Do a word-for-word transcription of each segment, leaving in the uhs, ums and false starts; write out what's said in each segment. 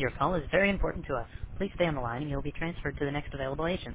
Your call is very important to us. Please stay on the line and you'll be transferred to the next available agent.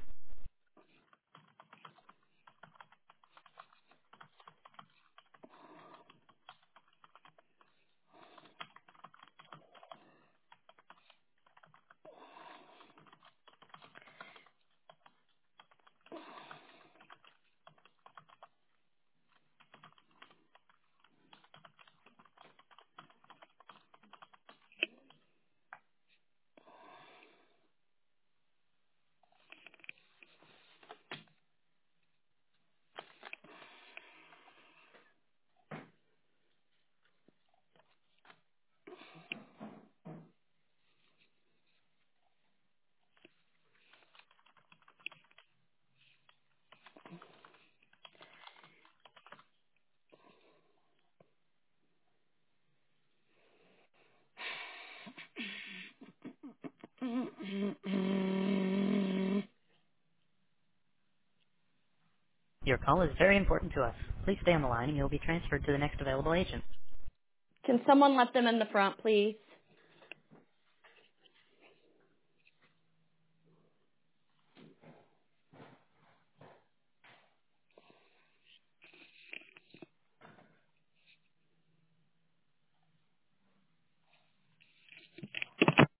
Your call is very important to us. Please stay on the line and you'll be transferred to the next available agent. Can someone let them in the front, please?